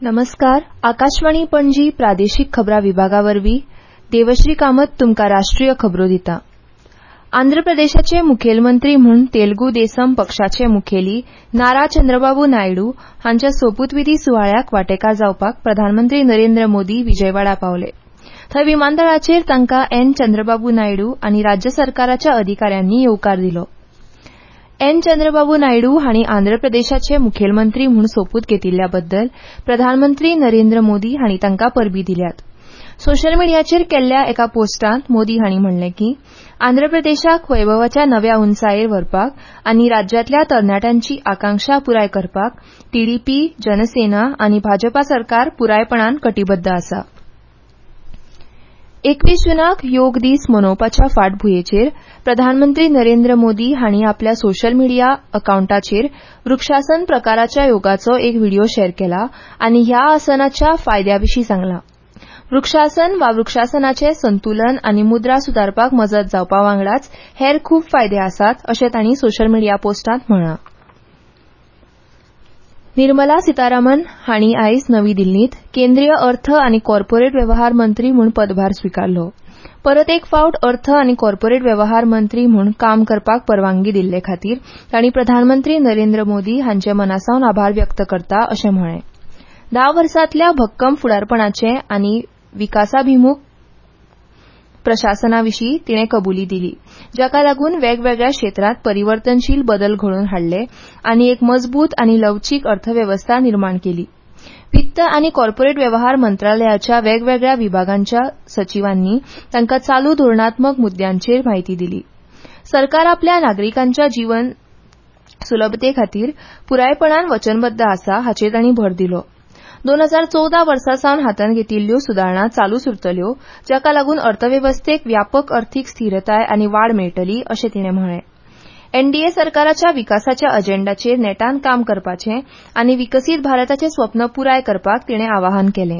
नमस्कार. आकाशवाणी पणजी प्रादेशीक खबरां विभागावरवीं देवश्री कामत तुमकां राष्ट्रीय खबरो दिता. आंध्र प्रदेशाचे मुखेलमंत्री म्हूण तेलुगू देसम पक्षाचे मुखेली नारा चंद्रबाबू नायडू हांच्या सोपूतविधी सुवाळ्याक वांटेकार जावपाक प्रधानमंत्री नरेंद्र मोदी विजयवाडा पावले. थंय विमानतळाचेर तांकां एन. चंद्रबाबू नायडू आनी राज्य सरकाराच्या अधिकाऱ्यांनी येवकार दिलो. एन. चंद्रबाबू नायडू हांणी आंध्र प्रदेशाचे मुखेलमंत्री म्हूण सोपूत घेतिल्ल्या बद्दल प्रधानमंत्री नरेंद्र मोदी हांणी तांकां परबीं दिल्यात. सोशल मिडियाचेर केल्ल्या एका पोस्टांत मोदी हांणी म्हणलें की आंध्र प्रदेशाक वैभवाच्या नव्या उंचायेर व्हरपाक आनी राज्यांतल्या तरणाट्यांची आकांक्षा पुराय करपाक टीडीपी, जनसेना आनी भाजपा सरकार पुरायपणान कटिबद्ध आसा. 21 जूनाक योग दीस मनोवपाच्या फाटभुंयेचेर प्रधानमंत्री नरेंद्र मोदी हांणी आपल्या सोशल मिडिया अकावंटाचेर वृक्षासन प्रकाराच्या योगाचो एक व्हिडिओ शेअर केला आनी ह्या आसनाच्या फायद्याविशीं सांगलां. वृक्षासन वा वृक्षासनाचें संतुलन आनी मुद्रा सुदारपाक मजत जावपा वांगडाच हेर खूब फायदे आसात अशें तांणी सोशल मिडिया पोस्टांत म्हळां. निर्मला सीतारामन हांणी आयज नवी दिल्लींत केंद्रीय अर्थ आनी कॉर्पोरेट वेवहार मंत्री म्हूण पदभार स्विकारलो. परत एक फावट अर्थ आनी कॉर्पोरेट वेवहार मंत्री म्हूण काम करपाक परवानगी दिल्ले खातीर तांणी प्रधानमंत्री नरेंद्र मोदी हांचे मनासावन आभार व्यक्त करता अशें म्हळें. 10 वर्सांतल्या भक्कम फुडारपणाचे आनी विकासाभिमुख प्रशासनाविशीं तिणें कबुली दिली, जाका लागून वेगवेगळ्या क्षेत्रांत परिवर्तनशील बदल घडोवन हाडले आनी एक मजबूत आनी लवचीक अर्थवेवस्था निर्माण केली. वित्त आनी कॉर्पोरेट वेवहार मंत्रालयाच्या वेगवेगळ्या विभागांच्या सचिवांनी तांकां चालू धोरणात्मक मुद्द्यांचेर म्हायती दिली. सरकार आपल्या नागरिकांच्या जीवन सुलभते खातीर पुरायपणान वचनबद्ध आसा हाचेर तांणी भर दिलो. 2014 वर्सा सावन हातांत घेतिल्ल्यो सुदारणा चालूच उरतल्यो, जाका लागून अर्थवेवस्थेक व्यापक अर्थीक स्थिरताय आनी वाड मेळटली अशें तिणें म्हळें. एनडीए सरकाराच्या विकासाच्या अजेंडाचेर नेटान काम करपाचें आनी विकसीत भारताचें स्वप्न पुराय करपाक तिणें आवाहन केलें.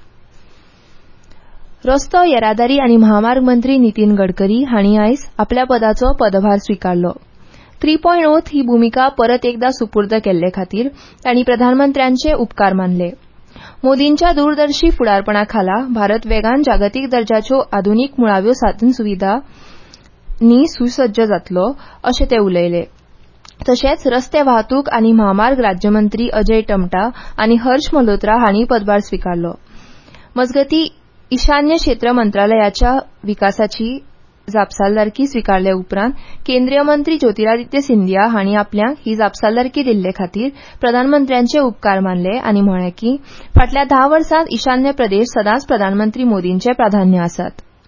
रस्तो येरादारी आनी महामार्ग मंत्री नितीन गडकरी हांणी आयज आपल्या पदाचो पदभार स्विकारलो. 3.0 ही भुमिका परत एकदा सुपूर्द केल्ले खातीर तांणी प्रधानमंत्र्यांचे उपकार मानले. मोदींच्या दूरदर्शी फुडारपणा खाला भारत वेगान जागतीक दर्जाच्यो आधुनीक मुळाव्यो साधनसुविधांनी सुसज्ज जातलो अशें ते उलयले. तशेंच रस्ते वाहतूक आनी महामार्ग राज्यमंत्री अजय टमटा आनी हर्ष मल्होत्रा हांणी पदभार स्विकारलो. मजगतीं ईशान्य क्षेत्र मंत्रालयाच्या विकासाची जापसालदारकी स्विकारले उपरांत केंद्रीय मंत्री ज्योतिरादित्य सिंधिया हांणी आपल्याक ही जापसालदारकी दिल्ले खातीर प्रधानमंत्र्यांचे उपकार मानले आनी म्हळें की फाटल्या 10 वर्सांत ईशान्य प्रदेश सदांच प्रधानमंत्री मोदींचे प्राधान्य आसात.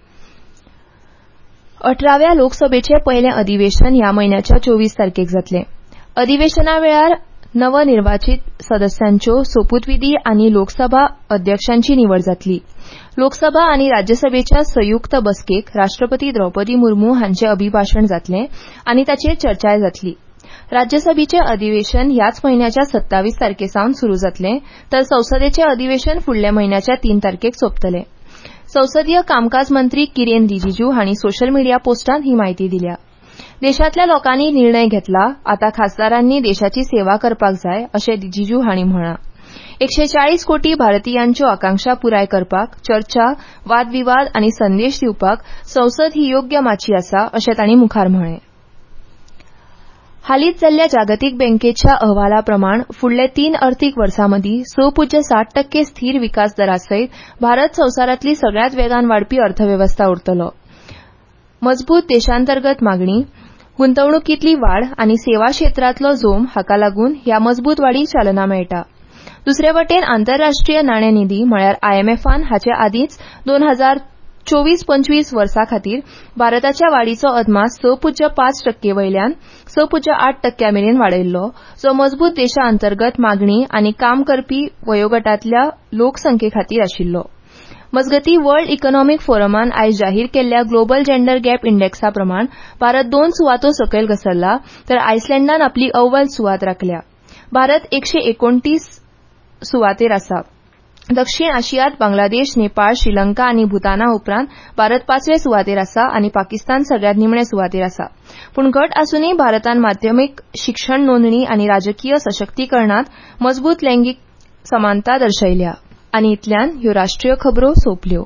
18व्या लोकसभेचें पयलें अधिवेशन ह्या म्हयन्याच्या 24 तारखेक जातलें. अधिवेशना वेळार नवनिर्वाचित सदस्यांच्यो सोपूतविधी आनी लोकसभा अध्यक्षांची निवड जातली. लोकसभा आनी राज्यसभेच्या संयुक्त बसकेक राष्ट्रपती द्रौपदी मुर्मू हांचें अभिभाशण जातलें आनी ताचेर चर्चाय जातली. राज्यसभेचें अधिवेशन ह्याच म्हयन्याच्या 27 तारखेसावन सुरू जातलें तर संसदेचें अधिवेशन फुडल्या म्हयन्याच्या 3 तारखेक सोंपतलें. संसदीय कामकाज मंत्री किरेन रिजिजू हांणी सोशल मिडिया पोस्टांत ही म्हायती दिल्या. देशांतल्या लोकांनी निर्णय घेतला, आतां खासदारांनी देशाची सेवा करपाक जाय अशें रिजिजू हांणी म्हळां. 140 कोटी भारतीयांच्यो आकांक्षा पुराय करपाक चर्चा, वादविवाद आनी संदेश दिवपाक संसद ही योग्य माची आसा अशें तांणी मुखार म्हळें. हालींच जाल्ल्या जागतीक बँकेच्या अहवाला प्रमाण फुडले 3 अर्थीक वर्सांमदीं 6.7% स्थिर विकास दरासयत भारत संवसारांतली सगळ्यांत वेगान वाडपी अर्थवेवस्था उरतलो. मजबूत देशांतर्गत मागणी, गुंतवणुकींतली वाड आनी सेवा क्षेत्रांतलो जोम हाका लागून ह्या मजबूत वाडीक चालना मेळटा. दुसरे वटेन आंतरराष्ट्रीय नाणेनिधी म्हळ्यार आयएमएफान हाचे आदींच 2024-25 वर्सा खातीर भारताच्या वाडीचो अदमास 6.5% वयल्यान 6.8% मेरेन वाडयल्लो, जो मजबूत देशांतर्गत मागणी आनी काम करपी वयोगटांतल्या लोकसंख्ये खातीर आशिल्लो. मजगतीं वर्ल्ड इकॉनॉमीक फोरमान आयज जाहीर केल्ल्या ग्लोबल जेंडर गॅप इंडेक्सा प्रमाण भारत 2 सुवातो सकयल घसरला तर आयसलँडान आपली अव्वल सुवात राखल्या. भारत 129 सुवातेर आसा. दक्षिण आशियांत बांगलादेश, नेपाळ, श्रीलंका आनी भूताना उपरांत भारत 5व्या सुवातेर आसा आनी पाकिस्तान सगळ्यांत निमणे सुवातेर आसा. पूण घट आसूनय भारतान माध्यमीक शिक्षण नोंदणी आनी राजकीय सशक्तीकरणांत मजबूत लैंगीक समानता दर्शयल्या. आनी इतल्यान ह्यो राष्ट्रीय खबरो सोंपल्यो.